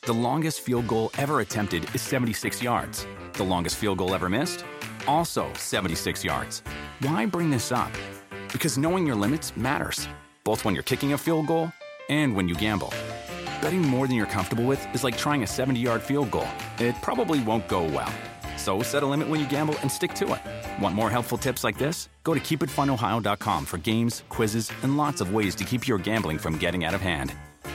The longest field goal ever attempted is 76 yards. The longest field goal ever missed? Also 76 yards. Why bring this up? Because knowing your limits matters, both when you're kicking a field goal and when you gamble. Betting more than you're comfortable with is like trying a 70-yard field goal. It probably won't go well. So set a limit when you gamble and stick to it. Want more helpful tips like this? Go to keepitfunohio.com for games, quizzes, and lots of ways to keep your gambling from getting out of hand.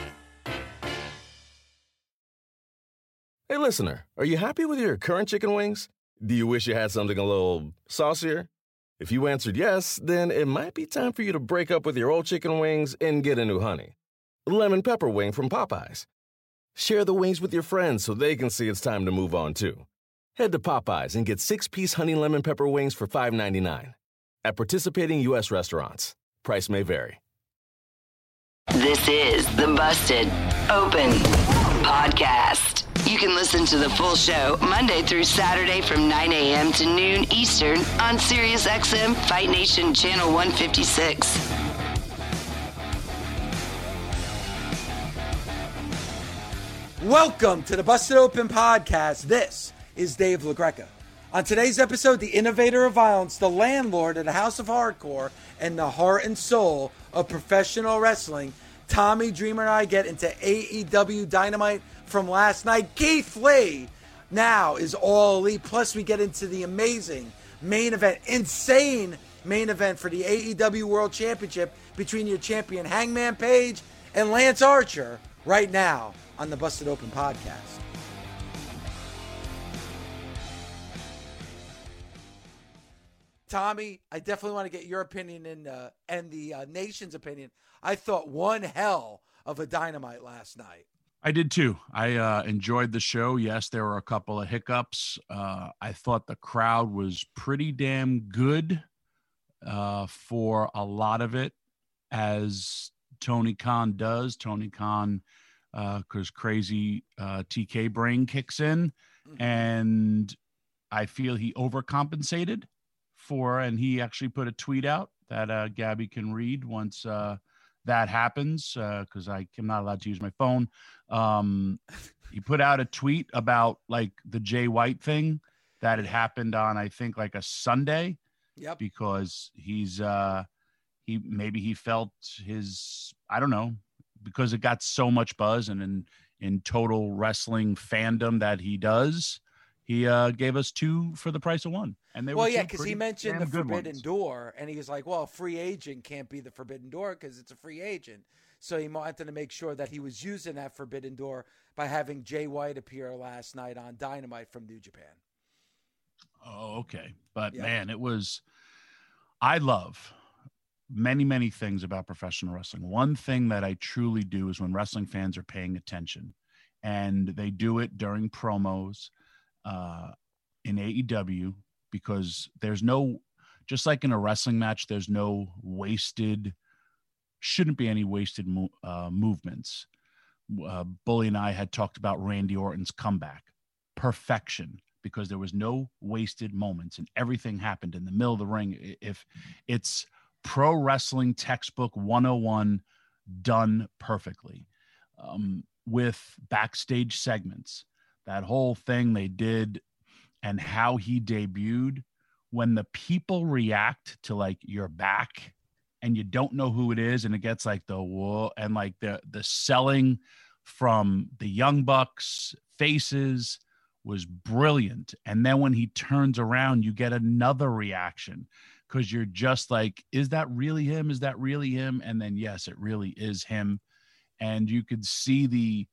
Hey, listener, are you happy with your current chicken wings? Do you wish you had something a little saucier? If you answered yes, then it might be time for you to break up with your old chicken wings and get a new honey. Lemon pepper wing from Popeyes. Share the wings with your friends so they can see it's time to move on, too. Head to Popeyes and get 6-piece honey lemon pepper wings for $5.99. At participating U.S. restaurants. Price may vary. This is the Busted Open Podcast. You can listen to the full show Monday through Saturday from 9 a.m. to noon Eastern on SiriusXM Fight Nation Channel 156. Welcome to the Busted Open Podcast. This is Dave LaGreca. On today's episode, the innovator of violence, the landlord of the House of Hardcore, and the heart and soul of professional wrestling, Tommy Dreamer and I get into AEW Dynamite from last night. Keith Lee now is all elite. Plus, we get into the amazing main event, insane main event for the AEW World Championship between your champion Hangman Page and Lance Archer right now on the Busted Open Podcast. Tommy, I definitely want to get your opinion and the nation's opinion. I thought one hell of a Dynamite last night. I did too. I enjoyed the show. Yes, there were a couple of hiccups. I thought the crowd was pretty damn good for a lot of it, as Tony Khan does. Tony Khan, because crazy TK brain kicks in, and I feel he overcompensated for, and he actually put a tweet out that Gabby can read once that happens, because I'm not allowed to use my phone. He put out a tweet about like the Jay White thing that had happened on, I think, like a Sunday. Yep. Because he felt his, I don't know, because it got so much buzz, and in total wrestling fandom that he does, he gave us 2 for the price of 1. And they were because he mentioned the Forbidden ones. Door, and he was like, well, a free agent can't be the Forbidden Door because it's a free agent. So he wanted to make sure that he was using that Forbidden Door by having Jay White appear last night on Dynamite from New Japan. Oh, okay. But man, I love many, many things about professional wrestling. One thing that I truly do is when wrestling fans are paying attention, and they do it during promos in AEW, because there's no, just like in a wrestling match, there's no shouldn't be any wasted movements. Bully and I had talked about Randy Orton's comeback. Perfection, because there was no wasted moments and everything happened in the middle of the ring. If it's pro wrestling textbook 101 done perfectly, with backstage segments, that whole thing they did, and how he debuted, when the people react to like you're back and you don't know who it is, and it gets like the whoa, and like the selling from the Young Bucks faces was brilliant. And then when he turns around, you get another reaction, because you're just like, is that really him? Is that really him? And then, yes, it really is him. And you could see the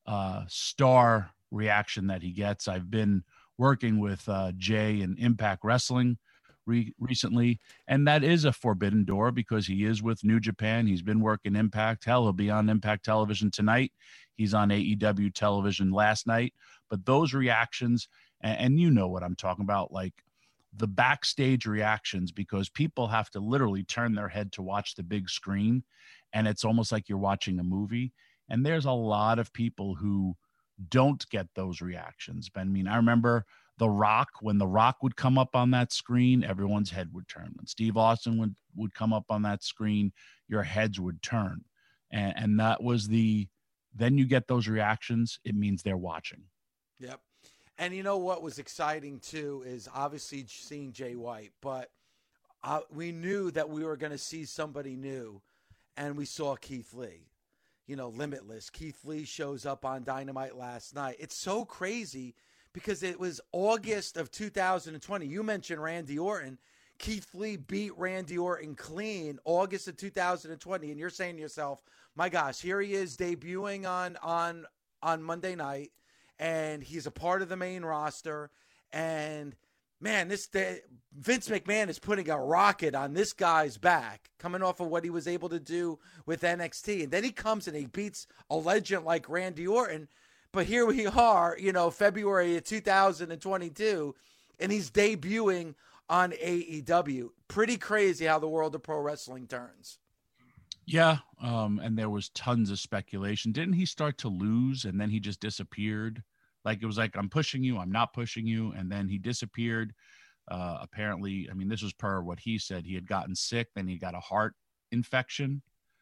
star reaction that he gets. I've been working with Jay in Impact Wrestling recently, and that is a forbidden door, because he is with New Japan. He's been working Impact. Hell, he'll be on Impact Television tonight. He's on AEW television last night. But those reactions, and you know what I'm talking about, like the backstage reactions, because people have to literally turn their head to watch the big screen, and it's almost like you're watching a movie. And there's a lot of people who don't get those reactions. But I mean, I remember The Rock, when The Rock would come up on that screen, everyone's head would turn. When Steve Austin would come up on that screen, your heads would turn. And that was the then you get those reactions, it means they're watching. Yep. And you know what was exciting too is obviously seeing Jay White, but we knew that we were going to see somebody new, and we saw Keith Lee. You know, Limitless. Keith Lee shows up on Dynamite last night. It's so crazy because it was August of 2020. You mentioned Randy Orton. Keith Lee beat Randy Orton clean August of 2020, and you're saying to yourself, my gosh, here he is debuting on Monday night, and he's a part of the main roster, and man, Vince McMahon is putting a rocket on this guy's back, coming off of what he was able to do with NXT. And then he comes and he beats a legend like Randy Orton. But here we are, you know, February of 2022, and he's debuting on AEW. Pretty crazy how the world of pro wrestling turns. Yeah, and there was tons of speculation. Didn't he start to lose, and then he just disappeared? Like, it was like, I'm pushing you, I'm not pushing you. And then he disappeared. Apparently, I mean, this was per what he said. He had gotten sick. Then he got a heart infection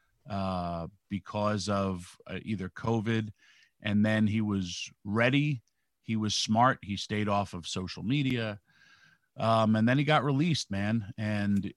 because of either COVID. And then he was ready. He was smart. He stayed off of social media. And then he got released, man. And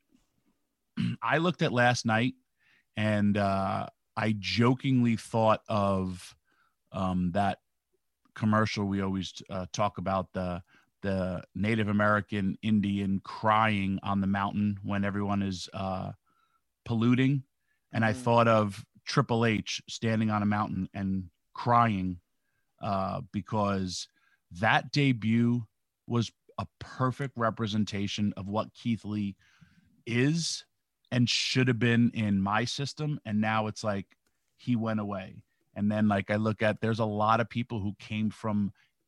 I looked at last night, and I jokingly thought of that commercial we always talk about, the Native American Indian crying on the mountain when everyone is polluting. And I thought of Triple H standing on a mountain and crying because that debut was a perfect representation of what Keith Lee is and should have been in my system. And now it's like he went away. And then, like, I look at, there's a lot of people who came from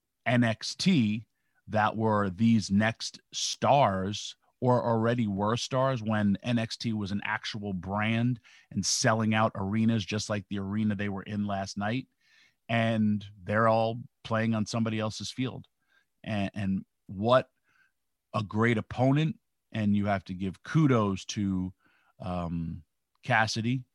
NXT that were these next stars or already were stars when NXT was an actual brand and selling out arenas just like the arena they were in last night. And they're all playing on somebody else's field. And what a great opponent. And you have to give kudos to Cassidy,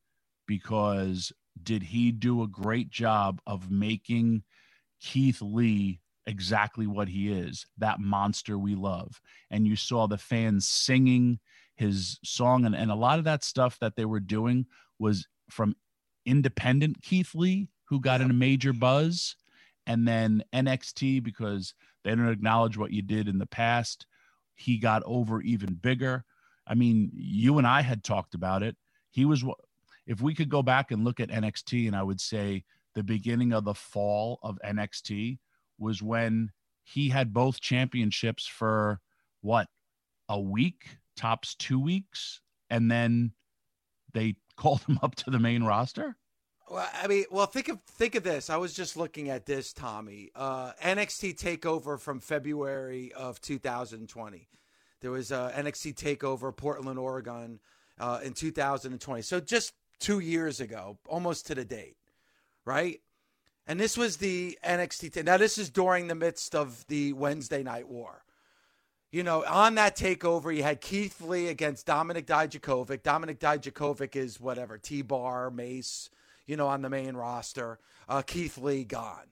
because did he do a great job of making Keith Lee exactly what he is, that monster we love. And you saw the fans singing his song, and a lot of that stuff that they were doing was from independent Keith Lee, who got in a major buzz, and then NXT, because they don't acknowledge what you did in the past, he got over even bigger. I mean, you and I had talked about it. He was, if we could go back and look at NXT, and I would say the beginning of the fall of NXT was when he had both championships for what, a week, tops 2 weeks, and then they called him up to the main roster. Well, I mean, think of this. I was just looking at this, Tommy. NXT TakeOver from February of 2020. There was a NXT TakeOver Portland, Oregon in 2020. So just 2 years ago, almost to the date, right? And this was the NXT. Now, this is during the midst of the Wednesday Night War. You know, on that TakeOver, you had Keith Lee against Dominik Dijakovic. Dominik Dijakovic is whatever, T-Bar, Mace, you know, on the main roster. Keith Lee gone.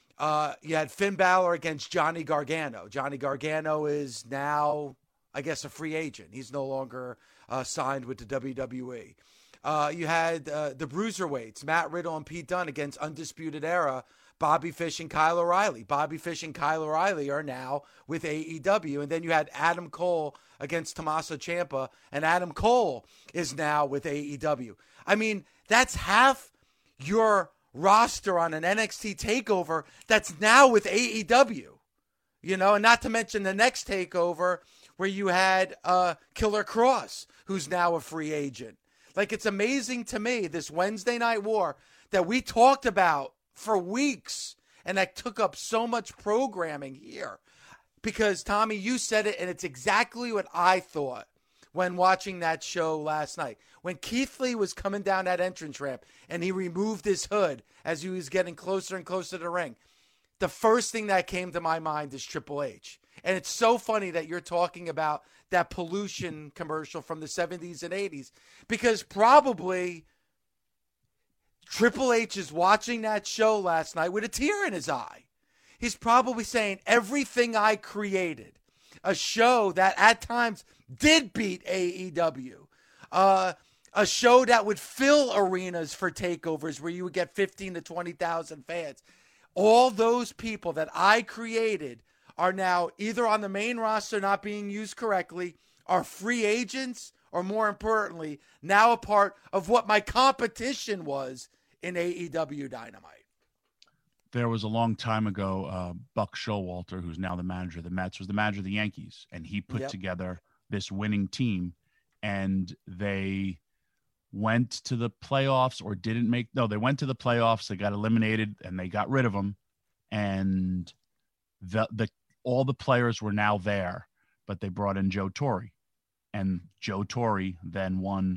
You had Finn Balor against Johnny Gargano. Johnny Gargano is now, I guess, a free agent. He's no longer signed with the WWE. You had the Bruiserweights, Matt Riddle and Pete Dunne against Undisputed Era, Bobby Fish and Kyle O'Reilly. Bobby Fish and Kyle O'Reilly are now with AEW. And then you had Adam Cole against Tommaso Ciampa, and Adam Cole is now with AEW. I mean, that's half your roster on an NXT TakeOver that's now with AEW. You know, and not to mention the next TakeOver where you had Killer Kross, who's now a free agent. Like, it's amazing to me, this Wednesday Night War that we talked about for weeks, and that took up so much programming here. Because, Tommy, you said it, and it's exactly what I thought when watching that show last night. When Keith Lee was coming down that entrance ramp, and he removed his hood as he was getting closer and closer to the ring, the first thing that came to my mind is Triple H. And it's so funny that you're talking about that pollution commercial from the 70s and 80s, because probably Triple H is watching that show last night with a tear in his eye. He's probably saying, everything I created, a show that at times did beat AEW, a show that would fill arenas for takeovers where you would get 15 to 20,000 fans. All those people that I created are now either on the main roster not being used correctly, are free agents, or more importantly, now a part of what my competition was in AEW Dynamite. There was a long time ago, Buck Showalter, who's now the manager of the Mets, was the manager of the Yankees, and he put together this winning team, and they went to the playoffs or didn't make – no, they went to the playoffs. They got eliminated, and they got rid of them, and all the players were now there, but they brought in Joe Torre, and Joe Torre then won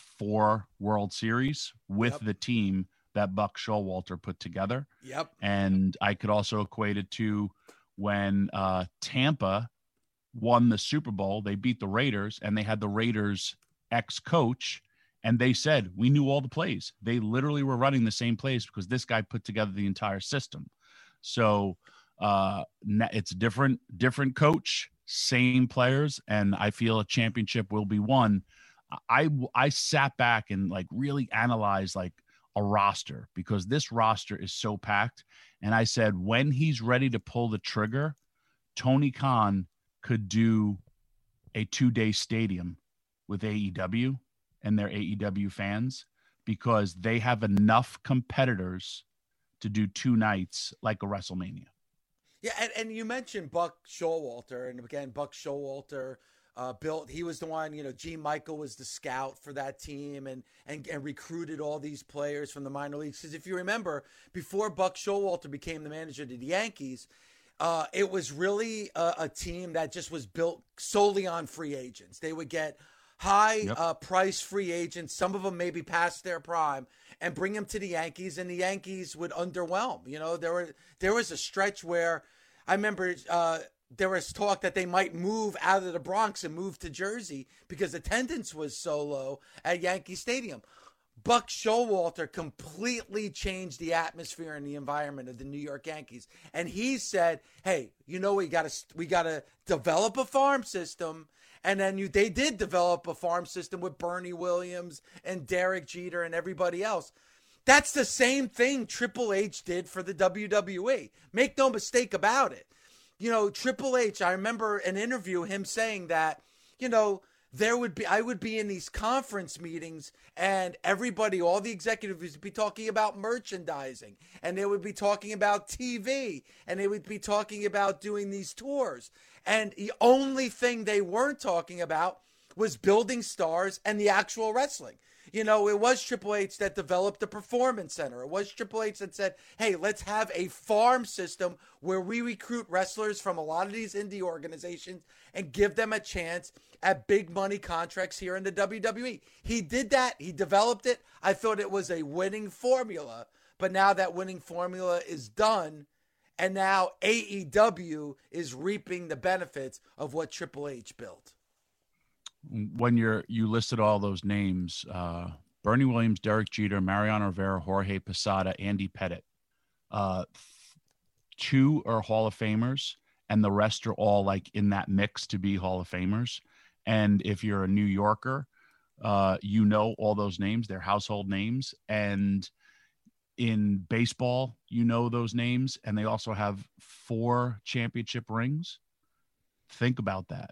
4 World Series with the team that Buck Showalter put together. Yep. And I could also equate it to when Tampa won the Super Bowl, they beat the Raiders, and they had the Raiders ex-coach, and they said, we knew all the plays. They literally were running the same plays because this guy put together the entire system. So it's different coach, same players, and I feel a championship will be won. I sat back and like really analyzed like a roster, because this roster is so packed. And I said, when he's ready to pull the trigger, Tony Khan could do a 2-day stadium with AEW and their AEW fans, because they have enough competitors to do 2 nights like a WrestleMania. Yeah, and you mentioned Buck Showalter, and again, Buck Showalter he was the one, Gene Michael was the scout for that team and recruited all these players from the minor leagues. Because if you remember, before Buck Showalter became the manager of the Yankees, it was really a team that just was built solely on free agents. They would get high price free agents, some of them maybe past their prime, and bring them to the Yankees, and the Yankees would underwhelm. There was a stretch where I remember there was talk that they might move out of the Bronx and move to Jersey because attendance was so low at Yankee Stadium. Buck Showalter completely changed the atmosphere and the environment of the New York Yankees. And he said, hey, we got to develop a farm system. And then they did develop a farm system with Bernie Williams and Derek Jeter and everybody else. That's the same thing Triple H did for the WWE. Make no mistake about it. Triple H, I remember an interview, him saying that, I would be in these conference meetings and everybody, all the executives would be talking about merchandising, and they would be talking about TV, and they would be talking about doing these tours. And the only thing they weren't talking about was building stars and the actual wrestling. It was Triple H that developed the Performance Center. It was Triple H that said, hey, let's have a farm system where we recruit wrestlers from a lot of these indie organizations and give them a chance at big money contracts here in the WWE. He did that. He developed it. I thought it was a winning formula. But now that winning formula is done, and now AEW is reaping the benefits of what Triple H built. When you listed all those names, Bernie Williams, Derek Jeter, Mariano Rivera, Jorge Posada, Andy Pettit, 2 are Hall of Famers, and the rest are all like in that mix to be Hall of Famers. And if you're a New Yorker, all those names, they're household names. And in baseball, those names, and they also have 4 championship rings. Think about that.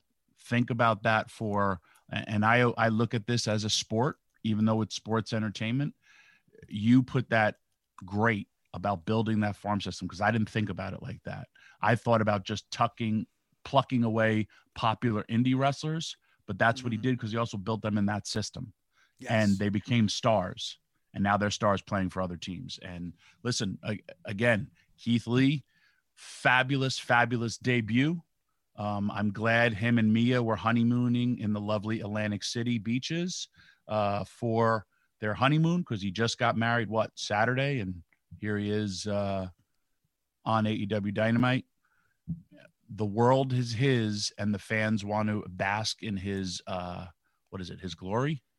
And I look at this as a sport, even though it's sports entertainment. You put that great about building that farm system, because I didn't think about it like that. I thought about just plucking away popular indie wrestlers, but that's what he did, because he also built them in that system. Yes. And they became stars, and now they're stars playing for other teams. And listen, again, Keith Lee, fabulous debut. I'm glad him and Mia were honeymooning in the lovely Atlantic City beaches for their honeymoon, because he just got married, Saturday, and here he is on AEW Dynamite. The world is his, and the fans want to bask in his his glory.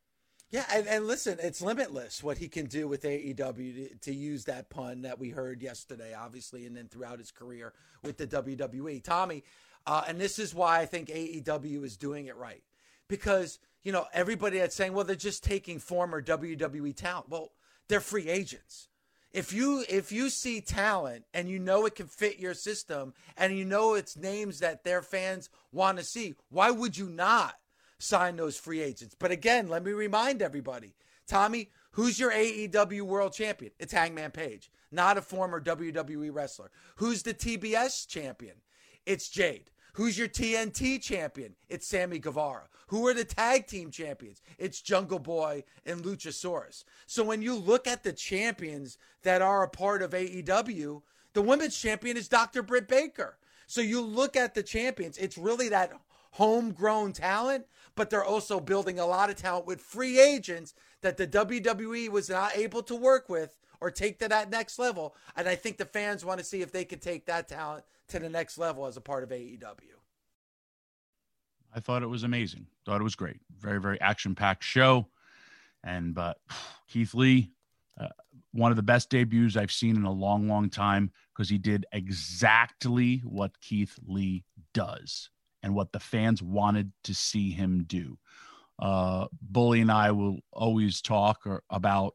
Yeah, and listen, it's limitless what he can do with AEW, to use that pun that we heard yesterday, obviously, and then throughout his career with the WWE. Tommy, and this is why I think AEW is doing it right. Because, everybody that's saying, well, they're just taking former WWE talent. Well, they're free agents. If you see talent and it can fit your system and it's names that their fans want to see, why would you not sign those free agents? But again, let me remind everybody, Tommy, who's your AEW world champion? It's Hangman Page, not a former WWE wrestler. Who's the TBS champion? It's Jade. Who's your TNT champion? It's Sammy Guevara. Who are the tag team champions? It's Jungle Boy and Luchasaurus. So when you look at the champions that are a part of AEW, the women's champion is Dr. Britt Baker. So you look at the champions, it's really that homegrown talent, but they're also building a lot of talent with free agents that the WWE was not able to work with or take to that next level. And I think the fans want to see if they can take that talent to the next level as a part of AEW. I thought it was amazing. Thought it was great. Very, very action-packed show. But Keith Lee, one of the best debuts I've seen in a long, long time, because he did exactly what Keith Lee does and what the fans wanted to see him do. Bully and I will always talk about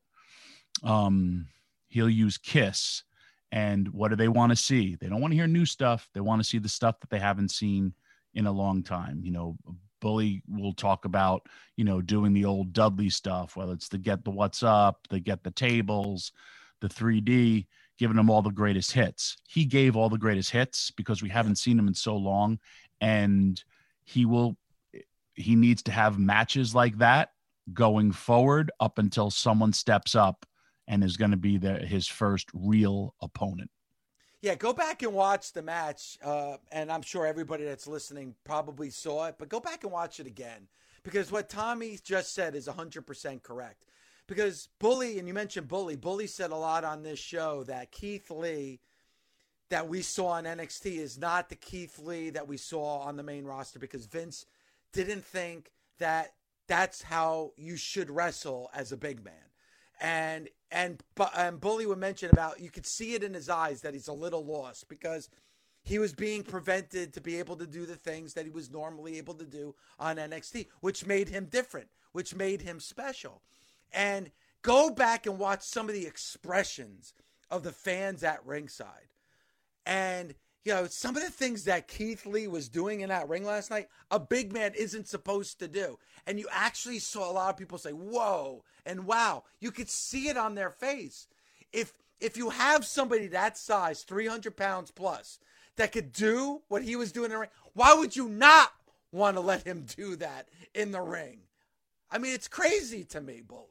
he'll use Kiss. And what do they want to see? They don't want to hear new stuff. They want to see the stuff that they haven't seen in a long time. Bully will talk about, doing the old Dudley stuff, whether it's the Get the What's Up, the Get the Tables, the 3D, giving them all the greatest hits. He gave all the greatest hits because we haven't seen him in so long. And he needs to have matches like that going forward up until someone steps up and is going to be his first real opponent. Yeah, go back and watch the match, and I'm sure everybody that's listening probably saw it, but go back and watch it again, because what Tommy just said is 100% correct. Because Bully, and you mentioned Bully said a lot on this show that Keith Lee that we saw on NXT is not the Keith Lee that we saw on the main roster, because Vince didn't think that that's how you should wrestle as a big man. And Bully would mention about, you could see it in his eyes that he's a little lost because he was being prevented to be able to do the things that he was normally able to do on NXT, which made him different, which made him special. And go back and watch some of the expressions of the fans at ringside. And, some of the things that Keith Lee was doing in that ring last night, a big man isn't supposed to do. And you actually saw a lot of people say, whoa, and wow. You could see it on their face. If you have somebody that size, 300 pounds plus, that could do what he was doing in the ring, why would you not want to let him do that in the ring? I mean, it's crazy to me, Bully.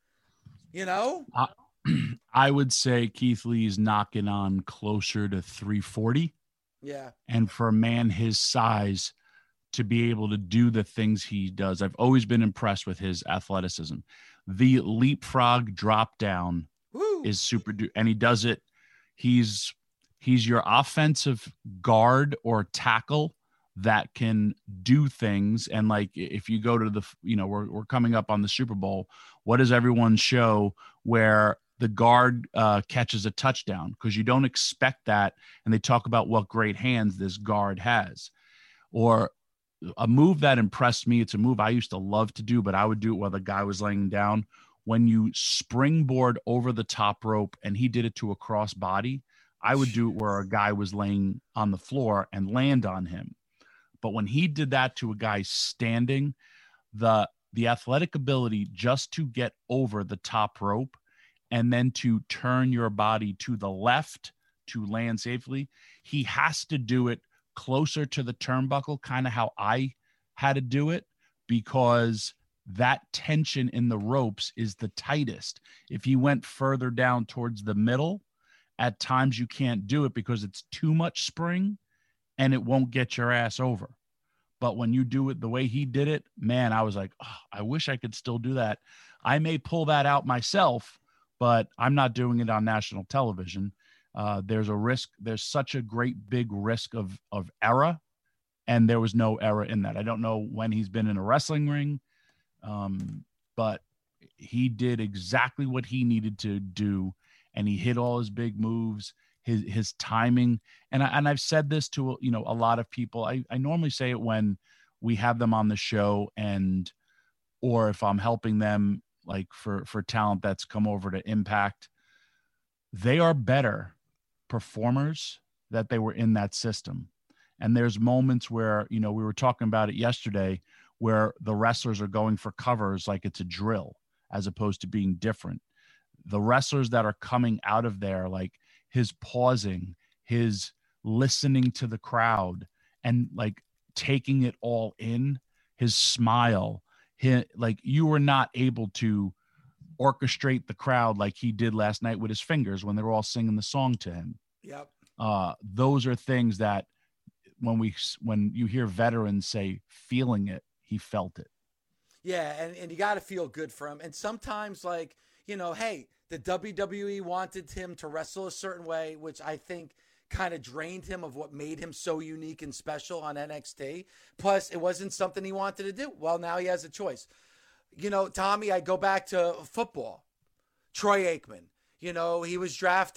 I would say Keith Lee's knocking on closer to 340. Yeah. And for a man his size to be able to do the things he does, I've always been impressed with his athleticism. The leapfrog drop down is super, and he does it. He's your offensive guard or tackle that can do things. And like, if you go to the, we're coming up on the Super Bowl, what does everyone show where the guard catches a touchdown? Because you don't expect that. And they talk about what great hands this guard has. Or a move that impressed me, it's a move I used to love to do, but I would do it while the guy was laying down. When you springboard over the top rope, and he did it to a cross body, I would do it where a guy was laying on the floor and land on him. But when he did that to a guy standing, the athletic ability just to get over the top rope and then to turn your body to the left to land safely, he has to do it closer to the turnbuckle, kind of how I had to do it, because that tension in the ropes is the tightest. If he went further down towards the middle, at times you can't do it because it's too much spring and it won't get your ass over. But when you do it the way he did it, man, I was like, oh, I wish I could still do that. I may pull that out myself, but I'm not doing it on national television. There's a risk. There's such a great big risk of error, and there was no error in that. I don't know when he's been in a wrestling ring, but he did exactly what he needed to do, and he hit all his big moves, his timing. And I've said this to, a lot of people. I normally say it when we have them on the show, or if I'm helping them, like for talent that's come over to Impact, they are better performers that they were in that system. And there's moments where, we were talking about it yesterday, where the wrestlers are going for covers like it's a drill as opposed to being different. The wrestlers that are coming out of there, like his pausing, his listening to the crowd and like taking it all in, his smile, like you were not able to orchestrate the crowd like he did last night with his fingers when they were all singing the song to him. Yep. Those are things that when you hear veterans say feeling it, he felt it. Yeah, and you got to feel good for him. And sometimes, like, hey, the WWE wanted him to wrestle a certain way, which I think kind of drained him of what made him so unique and special on NXT. Plus, it wasn't something he wanted to do. Well, now he has a choice. Tommy, I go back to football. Troy Aikman. He was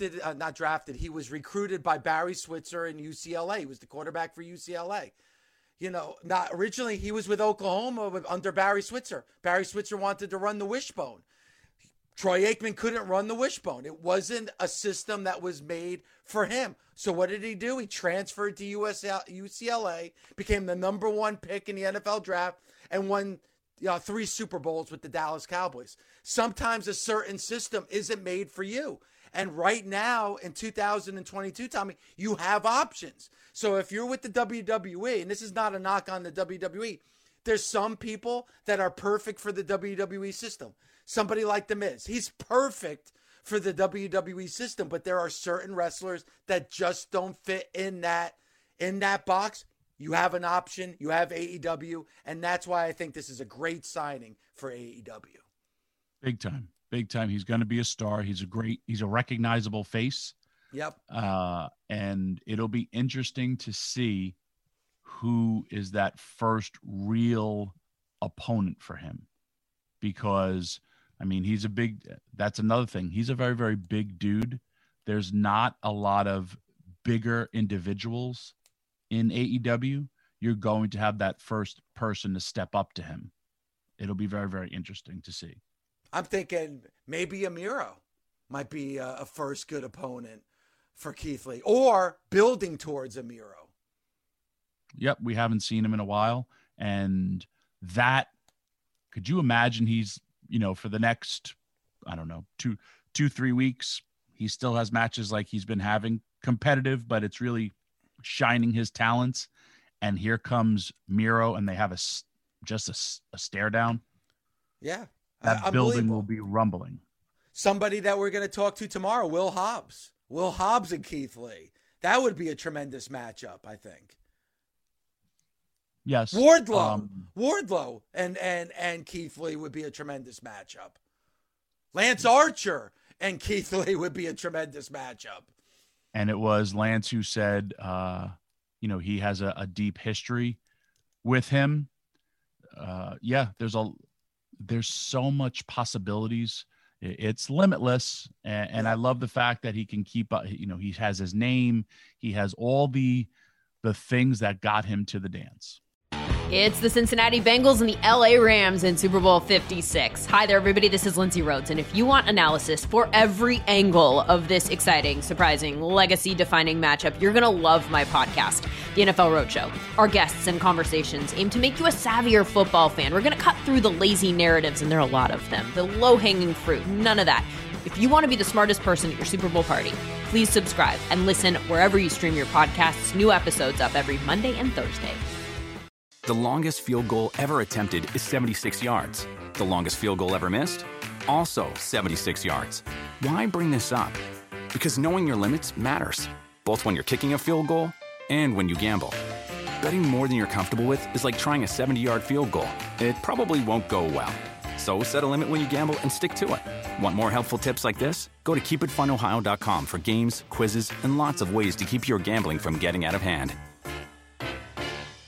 he was recruited by Barry Switzer in UCLA. He was the quarterback for UCLA. Not originally he was with Oklahoma under Barry Switzer. Barry Switzer wanted to run the wishbone. Troy Aikman couldn't run the wishbone. It wasn't a system that was made for him. So what did he do? He transferred to UCLA, became the number 1 pick in the NFL draft, and won 3 Super Bowls with the Dallas Cowboys. Sometimes a certain system isn't made for you. And right now in 2022, Tommy, you have options. So if you're with the WWE, and this is not a knock on the WWE, there's some people that are perfect for the WWE system. Somebody like The Miz, he's perfect for the WWE system, but there are certain wrestlers that just don't fit in that box. You have an option. You have AEW, and that's why I think this is a great signing for AEW. Big time. Big time. He's going to be a star. He's a recognizable face. Yep. And it'll be interesting to see who is that first real opponent for him, because that's another thing. He's a very, very big dude. There's not a lot of bigger individuals in AEW. You're going to have that first person to step up to him. It'll be very, very interesting to see. I'm thinking maybe Amiro might be a first good opponent for Keith Lee, or building towards Amiro. Yep. We haven't seen him in a while. And could you imagine he's, for the next, 2-3 weeks, he still has matches like he's been having, competitive, but it's really shining his talents. And here comes Miro, and they have just a stare down. Yeah. That building will be rumbling. Somebody that we're going to talk to tomorrow, Will Hobbs. Will Hobbs and Keith Lee. That would be a tremendous matchup, I think. Yes. Wardlow and Keith Lee would be a tremendous matchup. Lance Archer and Keith Lee would be a tremendous matchup. And it was Lance who said, he has a deep history with him. There's so much possibilities. It's limitless. And I love the fact that he can keep up. He has his name. He has all the things that got him to the dance. It's the Cincinnati Bengals and the LA Rams in Super Bowl 56. Hi there, everybody. This is Lindsay Rhodes. And if you want analysis for every angle of this exciting, surprising, legacy-defining matchup, you're going to love my podcast, The NFL Roadshow. Our guests and conversations aim to make you a savvier football fan. We're going to cut through the lazy narratives, and there are a lot of them. The low-hanging fruit, none of that. If you want to be the smartest person at your Super Bowl party, please subscribe and listen wherever you stream your podcasts. New episodes up every Monday and Thursday. The longest field goal ever attempted is 76 yards. The longest field goal ever missed? Also 76 yards. Why bring this up? Because knowing your limits matters, both when you're kicking a field goal and when you gamble. Betting more than you're comfortable with is like trying a 70-yard field goal. It probably won't go well. So set a limit when you gamble and stick to it. Want more helpful tips like this? Go to keepitfunohio.com for games, quizzes, and lots of ways to keep your gambling from getting out of hand.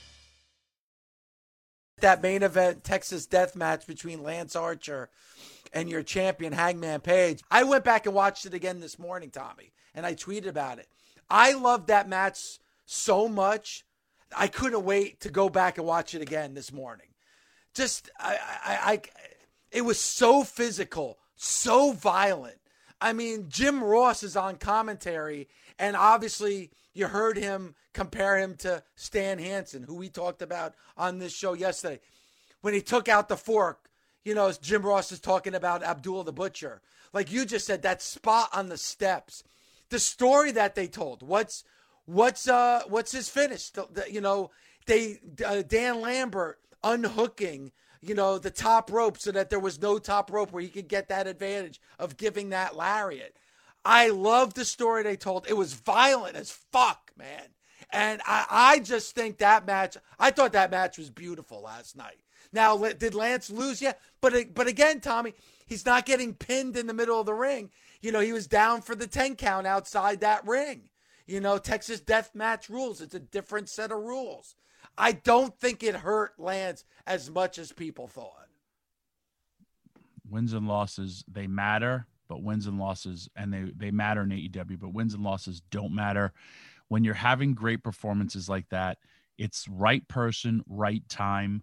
That main event Texas death match between Lance Archer and your champion, Hangman Page. I went back and watched it again this morning, Tommy, and I tweeted about it. I loved that match so much, I couldn't wait to go back and watch it again this morning. Just, it was so physical, so violent. I mean, Jim Ross is on commentary, and obviously you heard him compare him to Stan Hansen, who we talked about on this show yesterday. When he took out the fork, you know, Jim Ross is talking about Abdullah the Butcher. Like you just said, that spot on the steps, the story that they told. What's his finish? You know, Dan Lambert unhooking, you know, the top rope so that there was no top rope where he could get that advantage of giving that lariat. I love the story they told. It was violent as fuck, man. And I just think that match, I thought that match was beautiful last night. Now, did Lance lose? Yeah. But again, Tommy, he's not getting pinned in the middle of the ring. You know, he was down for the 10 count outside that ring. You know, Texas Death Match rules. It's a different set of rules. I don't think it hurt Lance as much as people thought. Wins and losses, they matter, but wins and losses, and they matter in AEW, but wins and losses don't matter. When you're having great performances like that, it's right person, right time.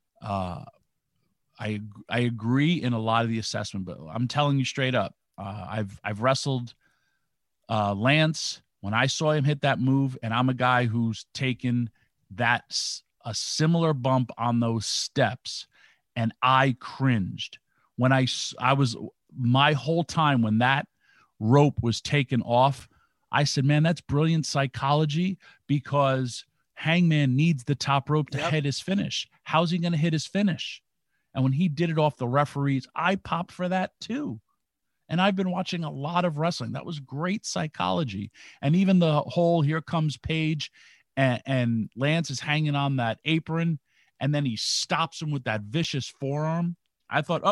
I agree in a lot of the assessment, but I'm telling you straight up, I've wrestled Lance. When I saw him hit that move, and I'm a guy who's taken a similar bump on those steps, and I cringed when I was my whole time when that rope was taken off. I said, man, that's brilliant psychology, because Hangman needs the top rope to hit his finish. How's he going to hit his finish? And when he did it off the referees, I popped for that too. And I've been watching a lot of wrestling. That was great psychology. And even the whole here comes Page and Lance is hanging on that apron, and then he stops him with that vicious forearm. I thought,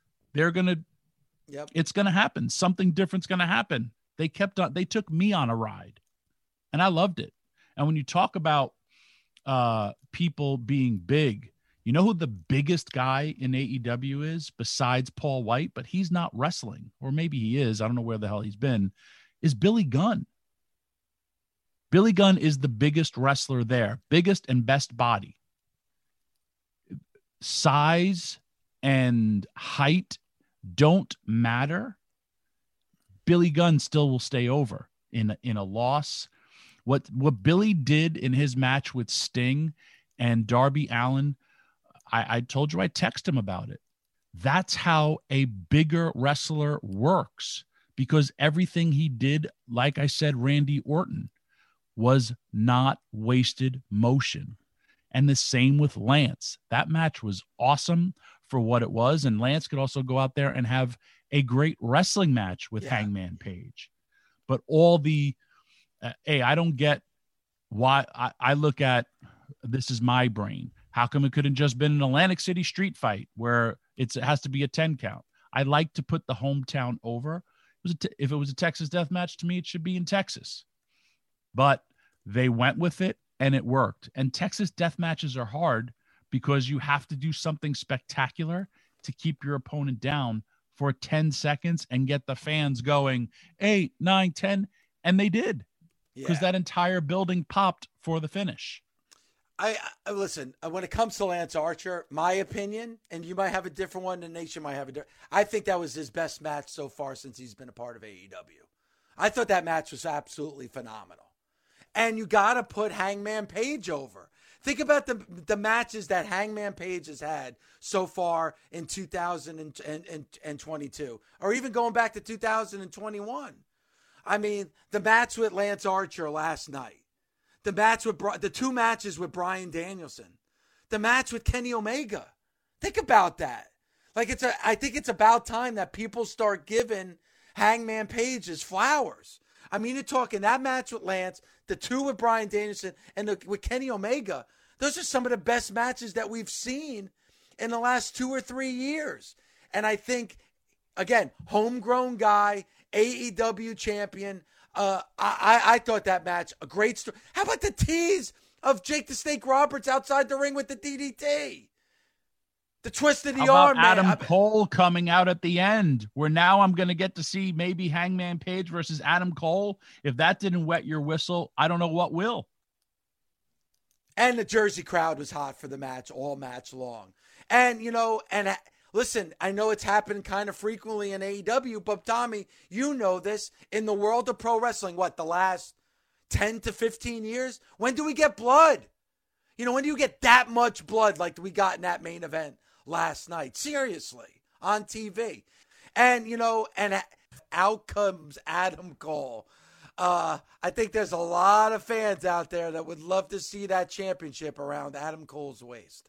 it's going to happen. Something different's going to happen. They took me on a ride, and I loved it. And when you talk about people being big, you know who the biggest guy in AEW is besides Paul White, but he's not wrestling, or maybe he is. I don't know where the hell he's been, is Billy Gunn. Billy Gunn is the biggest wrestler there, biggest and best body. Size and height don't matter. Billy Gunn still will stay over in a loss. What Billy did in his match with Sting and Darby Allin, I told you, I texted him about it. That's how a bigger wrestler works, because everything he did, like I said, Randy Orton, was not wasted motion. And the same with Lance. That match was awesome for what it was. And Lance could also go out there and have a great wrestling match with Hangman Page. But all the, I don't get why I look at, this is my brain. How come it couldn't just been an Atlantic City street fight where it has to be a 10 count? I like to put the hometown over. If it was a Texas death match, to me, it should be in Texas. But they went with it, and it worked. And Texas death matches are hard because you have to do something spectacular to keep your opponent down for 10 seconds and get the fans going 8, 9, 10. And they did, because that entire building popped for the finish. I listen, when it comes to Lance Archer, my opinion, and you might have a different one, the nation might have a different, I think that was his best match so far since he's been a part of AEW. I thought that match was absolutely phenomenal. And you got to put Hangman Page over. Think about the matches that Hangman Page has had so far in 2022, or even going back to 2021. I mean, the match with Lance Archer last night, the two matches with Bryan Danielson, the match with Kenny Omega. Think about that. Like I think it's about time that people start giving Hangman Page his flowers. I mean, you're talking that match with Lance, the two with Bryan Danielson, and with Kenny Omega. Those are some of the best matches that we've seen in the last 2 or 3 years. And I think, again, homegrown guy, AEW champion. I thought that match a great story. How about the tease of Jake the Snake Roberts outside the ring with the DDT? The twist of the How arm, about man. Adam Cole coming out at the end, where now I'm going to get to see maybe Hangman Page versus Adam Cole. If that didn't wet your whistle, I don't know what will. And the Jersey crowd was hot for the match all match long. And, listen, I know it's happened kind of frequently in AEW, but Tommy, you know this. In the world of pro wrestling, the last 10 to 15 years? When do we get blood? When do you get that much blood like we got in that main event last night? Seriously, on TV. And, and out comes Adam Cole. I think there's a lot of fans out there that would love to see that championship around Adam Cole's waist.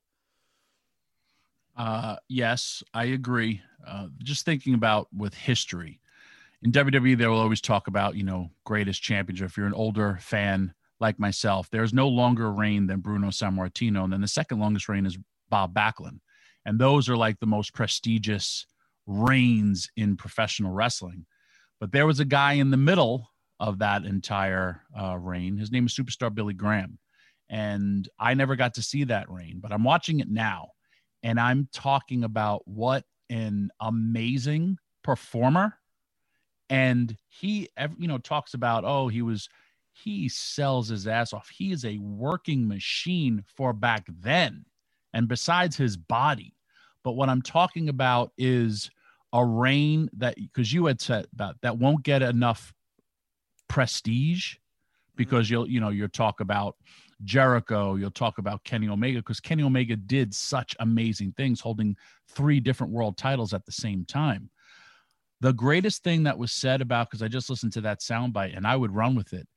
Yes, I agree. Just thinking about with history. In WWE, they will always talk about, greatest championship. If you're an older fan like myself, there's no longer a reign than Bruno Sammartino. And then the second longest reign is Bob Backlund. And those are like the most prestigious reigns in professional wrestling. But there was a guy in the middle of that entire reign. His name is Superstar Billy Graham. And I never got to see that reign, but I'm watching it now. And I'm talking about what an amazing performer. And he, talks about, he sells his ass off. He is a working machine for back then. And besides his body. But what I'm talking about is a reign that, because you had said about that won't get enough prestige, because you'll talk about Jericho, you'll talk about Kenny Omega, because Kenny Omega did such amazing things, holding 3 different world titles at the same time. The greatest thing that was said about, because I just listened to that soundbite and I would run with it.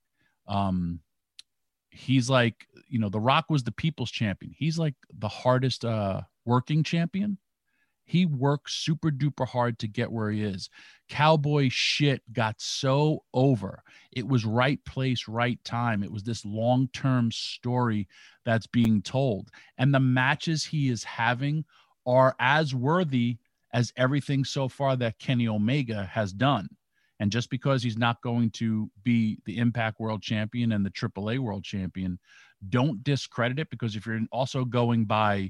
He's like, The Rock was the people's champion. He's like the hardest working champion. He worked super duper hard to get where he is. Cowboy shit got so over. It was right place, right time. It was this long-term story that's being told. And the matches he is having are as worthy as everything so far that Kenny Omega has done. And just because he's not going to be the Impact World Champion and the AAA World Champion, don't discredit it, because if you're also going by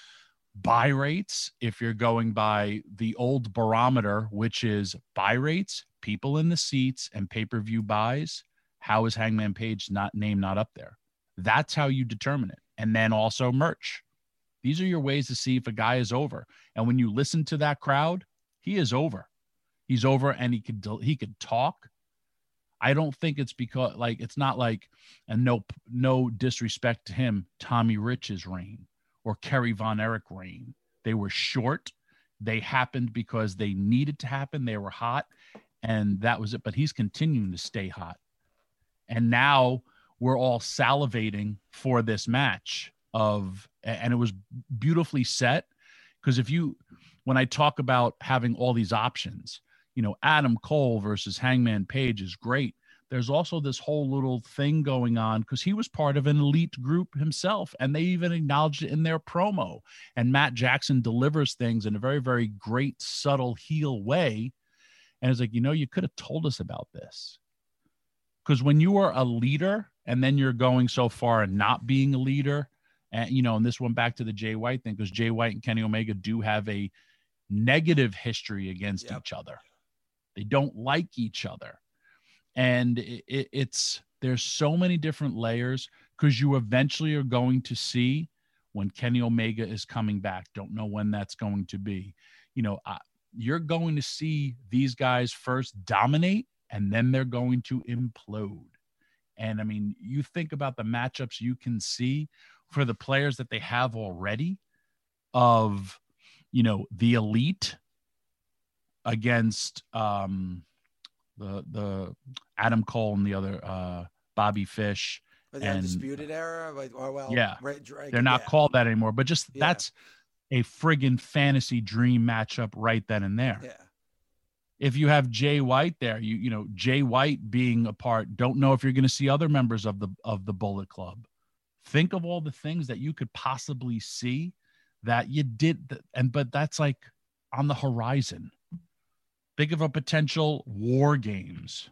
buy rates, if you're going by the old barometer, which is buy rates, people in the seats, and pay-per-view buys, how is Hangman Page not up there? That's how you determine it. And then also merch. These are your ways to see if a guy is over. And when you listen to that crowd, he is over. He's over, and he could talk. I don't think it's because, it's not like, and no disrespect to him, Tommy Rich's reign or Kerry Von Erich reign. They were short. They happened because they needed to happen. They were hot, and that was it. But he's continuing to stay hot. And now we're all salivating for this match and it was beautifully set. Because when I talk about having all these options, Adam Cole versus Hangman Page is great. There's also this whole little thing going on because he was part of an elite group himself, and they even acknowledged it in their promo. And Matt Jackson delivers things in a very, very great, subtle heel way. And it's like, you could have told us about this. Because when you are a leader and then you're going so far and not being a leader, and, and this went back to the Jay White thing, because Jay White and Kenny Omega do have a negative history against each other. They don't like each other. And there's so many different layers, because you eventually are going to see when Kenny Omega is coming back. Don't know when that's going to be. You're going to see these guys first dominate, and then they're going to implode. And I mean, you think about the matchups you can see for the players that they have already of, the Elite against the Adam Cole and the other Bobby Fish. Or the Undisputed Era? They're not called that anymore, but that's a friggin' fantasy dream matchup right then and there. Yeah. If you have Jay White there, Jay White being a part, don't know if you're going to see other members of the Bullet Club. Think of all the things that you could possibly see that you did, but that's like on the horizon. Think of a potential War Games.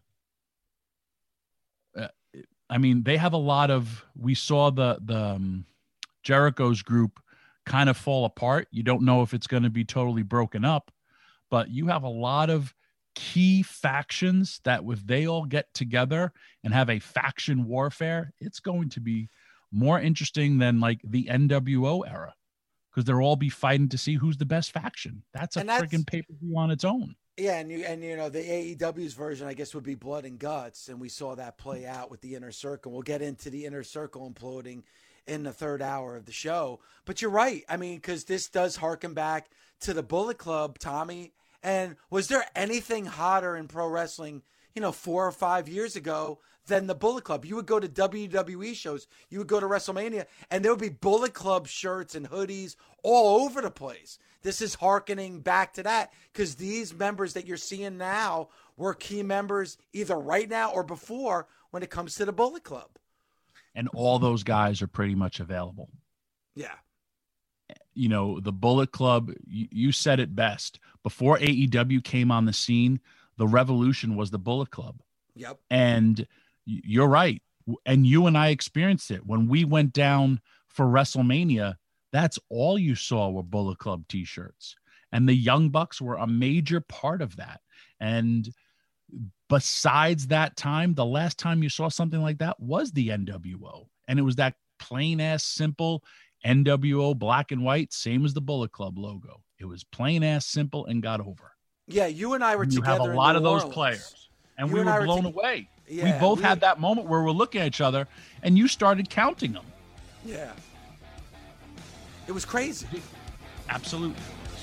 I mean, they have a lot of. We saw the Jericho's group kind of fall apart. You don't know if it's going to be totally broken up, but you have a lot of key factions that if they all get together and have a faction warfare, it's going to be more interesting than like the NWO era, because they'll all be fighting to see who's the best faction. That's freaking pay-per-view on its own. Yeah, and you know, the AEW's version, I guess, would be Blood and Guts, and we saw that play out with the Inner Circle. We'll get into the Inner Circle imploding in the third hour of the show. But you're right. I mean, because this does harken back to the Bullet Club, Tommy. And was there anything hotter in pro wrestling, 4 or 5 years ago than the Bullet Club? You would go to WWE shows, you would go to WrestleMania, and there would be Bullet Club shirts and hoodies all over the place. This is hearkening back to that, because these members that you're seeing now were key members either right now or before when it comes to the Bullet Club. And all those guys are pretty much available. Yeah. The Bullet Club, you said it best. Before AEW came on the scene, the revolution was the Bullet Club. Yep. And you're right. And you and I experienced it. When we went down for WrestleMania, that's all you saw were Bullet Club t-shirts. And the Young Bucks were a major part of that. And besides that time, the last time you saw something like that was the NWO. And it was that plain ass simple NWO black and white, same as the Bullet Club logo. It was plain ass simple and got over. Yeah, you and I were together. You have a lot of those players, and we were blown away. Yeah, we both had that moment where we're looking at each other, and you started counting them. Yeah, it was crazy. Absolutely.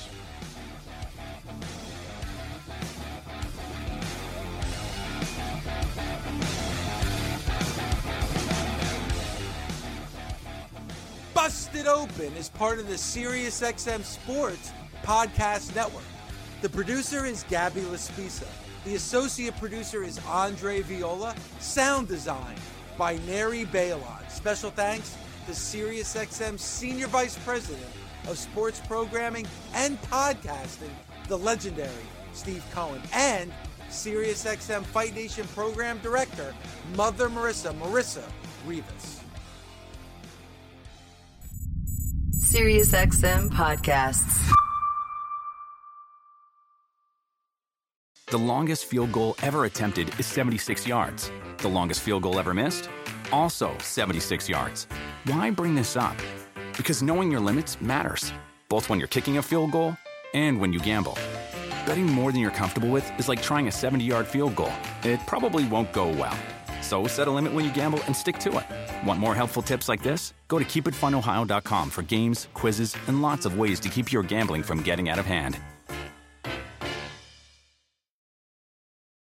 Busted Open is part of the SiriusXM Sports Podcast Network. The producer is Gabby Laspisa. The associate producer is Andre Viola. Sound design by Neri Bailon. Special thanks to SiriusXM Senior Vice President of Sports Programming and Podcasting, the legendary Steve Cohen, and SiriusXM Fight Nation Program Director, Mother Marissa Rivas. SiriusXM Podcasts. The longest field goal ever attempted is 76 yards. The longest field goal ever missed? Also 76 yards. Why bring this up? Because knowing your limits matters, both when you're kicking a field goal and when you gamble. Betting more than you're comfortable with is like trying a 70-yard field goal. It probably won't go well. So set a limit when you gamble and stick to it. Want more helpful tips like this? Go to keepitfunohio.com for games, quizzes, and lots of ways to keep your gambling from getting out of hand.